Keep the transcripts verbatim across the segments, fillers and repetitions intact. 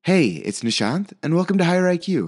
Hey, it's Nishant, and welcome to Higher I Q.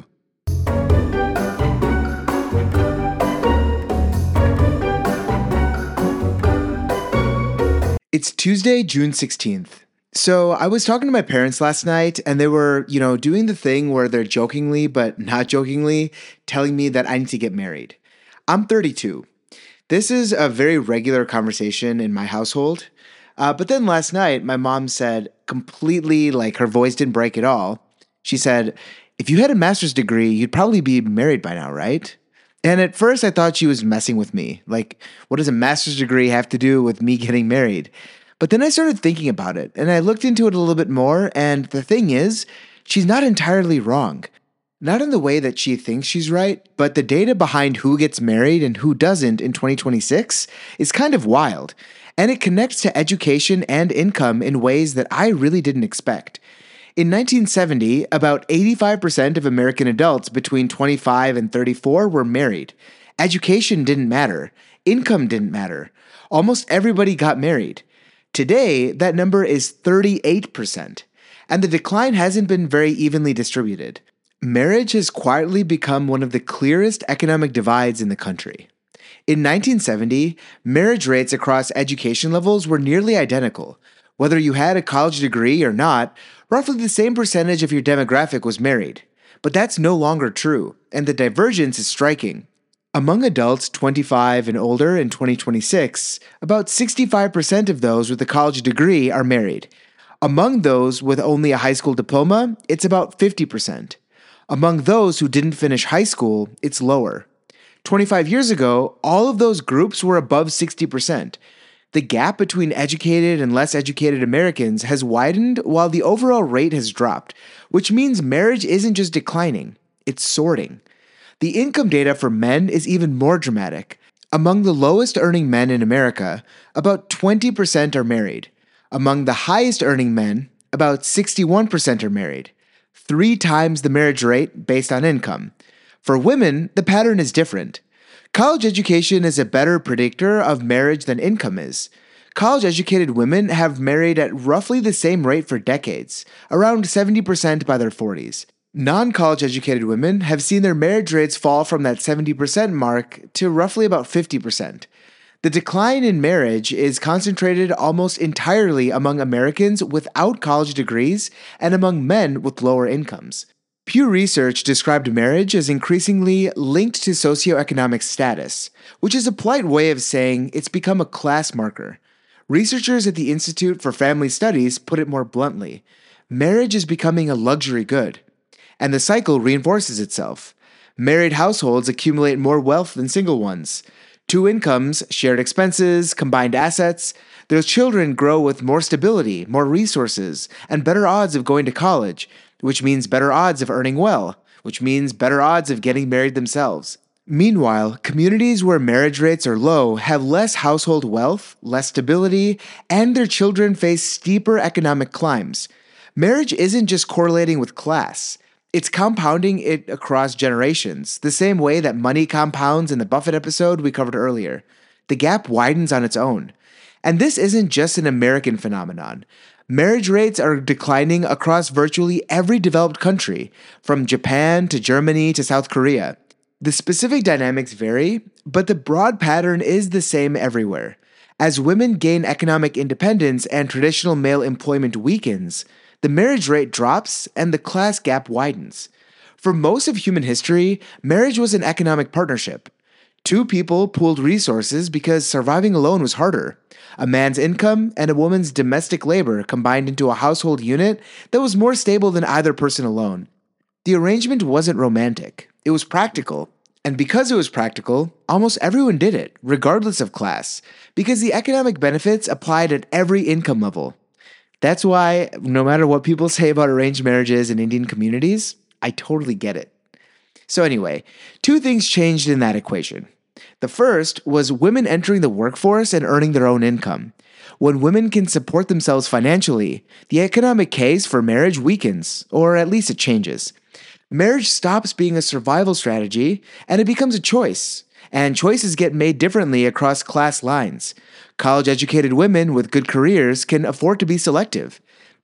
It's Tuesday, June sixteenth. So I was talking to my parents last night, and they were, you know, doing the thing where they're jokingly, but not jokingly, telling me that I need to get married. I'm thirty-two. This is a very regular conversation in my household. Uh, but then last night, my mom said, completely like her voice didn't break at all. She said, if you had a master's degree, you'd probably be married by now, right? And at first, I thought she was messing with me. Like, what does a master's degree have to do with me getting married? But then I started thinking about it, and I looked into it a little bit more, and the thing is, she's not entirely wrong. Not in the way that she thinks she's right, but the data behind who gets married and who doesn't in twenty twenty-six is kind of wild, and it connects to education and income in ways that I really didn't expect. In nineteen seventy, about eighty-five percent of American adults between twenty-five and thirty-four were married. Education didn't matter. Income didn't matter. Almost everybody got married. Today, that number is thirty-eight percent, and the decline hasn't been very evenly distributed. Marriage has quietly become one of the clearest economic divides in the country. In nineteen seventy, marriage rates across education levels were nearly identical. Whether you had a college degree or not, roughly the same percentage of your demographic was married. But that's no longer true, and the divergence is striking. Among adults twenty-five and older in twenty twenty-six, about sixty-five percent of those with a college degree are married. Among those with only a high school diploma, it's about fifty percent. Among those who didn't finish high school, it's lower. twenty-five years ago, all of those groups were above sixty percent. The gap between educated and less educated Americans has widened while the overall rate has dropped, which means marriage isn't just declining, it's soaring. The income data for men is even more dramatic. Among the lowest earning men in America, about twenty percent are married. Among the highest earning men, about sixty-one percent are married. Three times the marriage rate based on income. For women, the pattern is different. College education is a better predictor of marriage than income is. College-educated women have married at roughly the same rate for decades, around seventy percent by their forties. Non-college educated women have seen their marriage rates fall from that seventy percent mark to roughly about fifty percent. The decline in marriage is concentrated almost entirely among Americans without college degrees and among men with lower incomes. Pew Research described marriage as increasingly linked to socioeconomic status, which is a polite way of saying it's become a class marker. Researchers at the Institute for Family Studies put it more bluntly. Marriage is becoming a luxury good. And the cycle reinforces itself. Married households accumulate more wealth than single ones. Two incomes, shared expenses, combined assets. Their children grow with more stability, more resources, and better odds of going to college, which means better odds of earning well, which means better odds of getting married themselves. Meanwhile, communities where marriage rates are low have less household wealth, less stability, and their children face steeper economic climbs. Marriage isn't just correlating with class. It's compounding it across generations, the same way that money compounds in the Buffett episode we covered earlier. The gap widens on its own. And this isn't just an American phenomenon. Marriage rates are declining across virtually every developed country, from Japan to Germany to South Korea. The specific dynamics vary, but the broad pattern is the same everywhere. As women gain economic independence and traditional male employment weakens, the marriage rate drops and the class gap widens. For most of human history, marriage was an economic partnership. Two people pooled resources because surviving alone was harder. A man's income and a woman's domestic labor combined into a household unit that was more stable than either person alone. The arrangement wasn't romantic. It was practical. And because it was practical, almost everyone did it, regardless of class, because the economic benefits applied at every income level. That's why, no matter what people say about arranged marriages in Indian communities, I totally get it. So anyway, two things changed in that equation. The first was women entering the workforce and earning their own income. When women can support themselves financially, the economic case for marriage weakens, or at least it changes. Marriage stops being a survival strategy, and it becomes a choice. And choices get made differently across class lines. College-educated women with good careers can afford to be selective.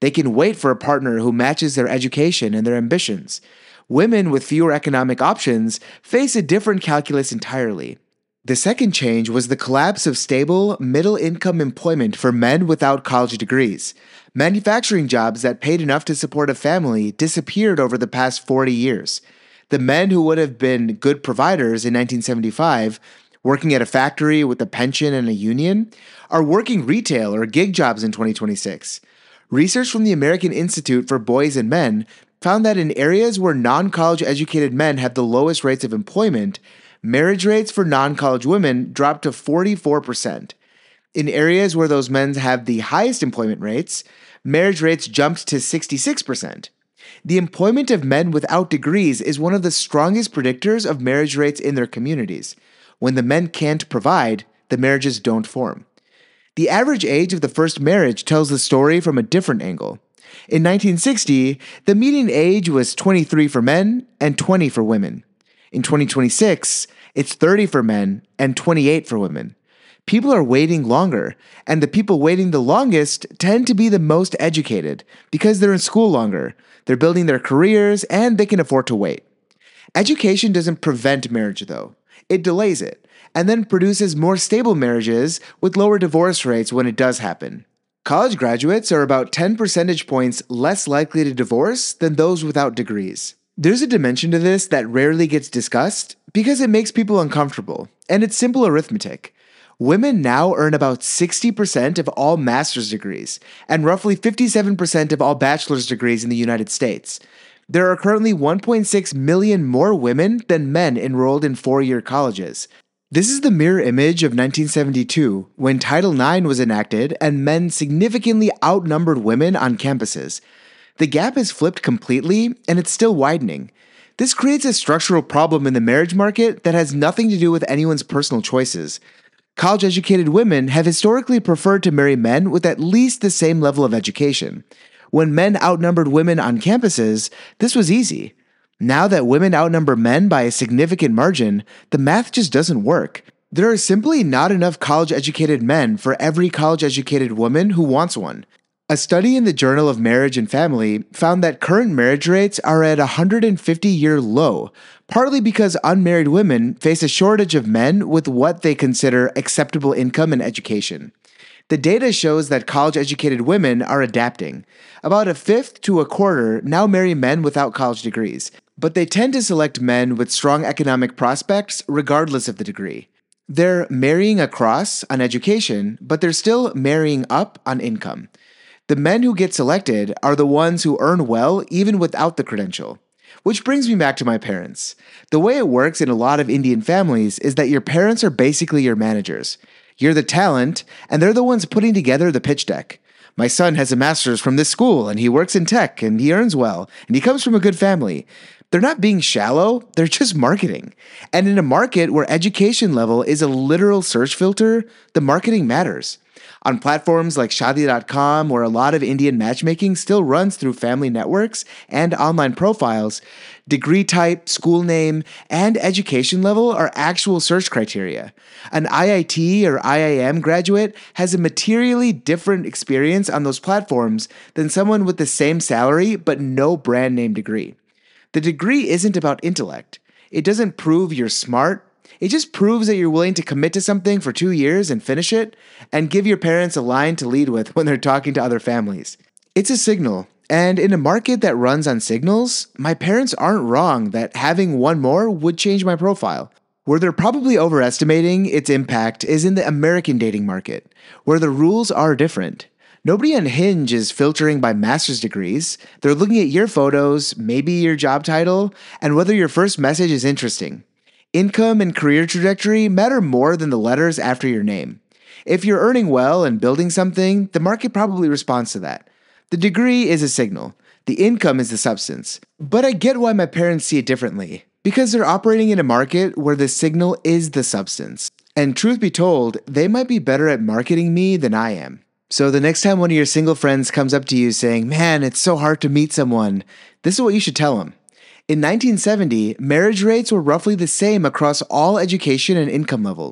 They can wait for a partner who matches their education and their ambitions. Women with fewer economic options face a different calculus entirely. The second change was the collapse of stable, middle-income employment for men without college degrees. Manufacturing jobs that paid enough to support a family disappeared over the past forty years. The men who would have been good providers in nineteen seventy-five, working at a factory with a pension and a union, are working retail or gig jobs in twenty twenty-six. Research from the American Institute for Boys and Men found that in areas where non-college educated men have the lowest rates of employment, marriage rates for non-college women dropped to forty-four percent. In areas where those men have the highest employment rates, marriage rates jumped to sixty-six percent. The employment of men without degrees is one of the strongest predictors of marriage rates in their communities. When the men can't provide, the marriages don't form. The average age of the first marriage tells the story from a different angle. In nineteen sixty, the median age was twenty-three for men and twenty for women. In twenty twenty-six, it's thirty for men and twenty-eight for women. People are waiting longer, and the people waiting the longest tend to be the most educated because they're in school longer, they're building their careers, and they can afford to wait. Education doesn't prevent marriage, though. It delays it, and then produces more stable marriages with lower divorce rates when it does happen. College graduates are about ten percentage points less likely to divorce than those without degrees. There's a dimension to this that rarely gets discussed because it makes people uncomfortable, and it's simple arithmetic. Women now earn about sixty percent of all master's degrees and roughly fifty-seven percent of all bachelor's degrees in the United States. There are currently one point six million more women than men enrolled in four-year colleges. This is the mirror image of nineteen seventy-two, when Title nine was enacted and men significantly outnumbered women on campuses. The gap has flipped completely, and it's still widening. This creates a structural problem in the marriage market that has nothing to do with anyone's personal choices. College-educated women have historically preferred to marry men with at least the same level of education. When men outnumbered women on campuses, this was easy. Now that women outnumber men by a significant margin, the math just doesn't work. There are simply not enough college-educated men for every college-educated woman who wants one. A study in the Journal of Marriage and Family found that current marriage rates are at a one hundred fifty year low, partly because unmarried women face a shortage of men with what they consider acceptable income and education. The data shows that college-educated women are adapting. About a fifth to a quarter now marry men without college degrees, but they tend to select men with strong economic prospects regardless of the degree. They're marrying across on education, but they're still marrying up on income. The men who get selected are the ones who earn well even without the credential. Which brings me back to my parents. The way it works in a lot of Indian families is that your parents are basically your managers. You're the talent, and they're the ones putting together the pitch deck. My son has a master's from this school, and he works in tech, and he earns well, and he comes from a good family. They're not being shallow, they're just marketing. And in a market where education level is a literal search filter, the marketing matters. On platforms like Shaadi dot com, where a lot of Indian matchmaking still runs through family networks and online profiles, degree type, school name, and education level are actual search criteria. An I I T or I I M graduate has a materially different experience on those platforms than someone with the same salary but no brand name degree. The degree isn't about intellect. It doesn't prove you're smart. It just proves that you're willing to commit to something for two years and finish it, and give your parents a line to lead with when they're talking to other families. It's a signal, and in a market that runs on signals, my parents aren't wrong that having one more would change my profile. Where they're probably overestimating its impact is in the American dating market, where the rules are different. Nobody on Hinge is filtering by master's degrees. They're looking at your photos, maybe your job title, and whether your first message is interesting. Income and career trajectory matter more than the letters after your name. If you're earning well and building something, the market probably responds to that. The degree is a signal. The income is the substance. But I get why my parents see it differently, because they're operating in a market where the signal is the substance. And truth be told, they might be better at marketing me than I am. So the next time one of your single friends comes up to you saying, "Man, it's so hard to meet someone," this is what you should tell them. In nineteen seventy, marriage rates were roughly the same across all education and income levels.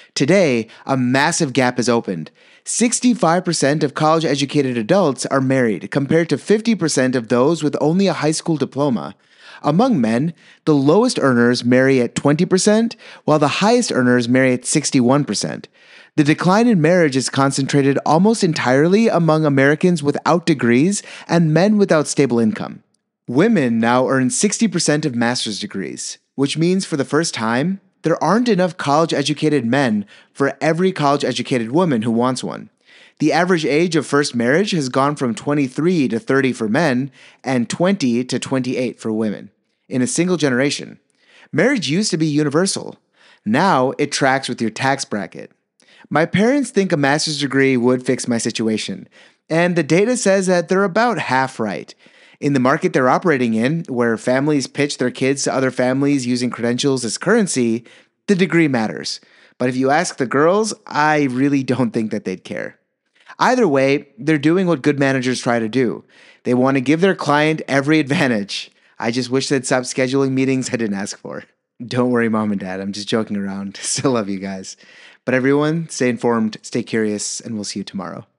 Today, a massive gap has opened. sixty-five percent of college-educated adults are married, compared to fifty percent of those with only a high school diploma. Among men, the lowest earners marry at twenty percent, while the highest earners marry at sixty-one percent. The decline in marriage is concentrated almost entirely among Americans without degrees and men without stable income. Women now earn sixty percent of master's degrees, which means for the first time, there aren't enough college-educated men for every college-educated woman who wants one. The average age of first marriage has gone from twenty-three to thirty for men and twenty to twenty-eight for women in a single generation. Marriage used to be universal. Now it tracks with your tax bracket. My parents think a master's degree would fix my situation, and the data says that they're about half right. In the market they're operating in, where families pitch their kids to other families using credentials as currency, the degree matters. But if you ask the girls, I really don't think that they'd care. Either way, they're doing what good managers try to do. They want to give their client every advantage. I just wish they'd stop scheduling meetings I didn't ask for. Don't worry, mom and dad, I'm just joking around. Still love you guys. But everyone, stay informed, stay curious, and we'll see you tomorrow.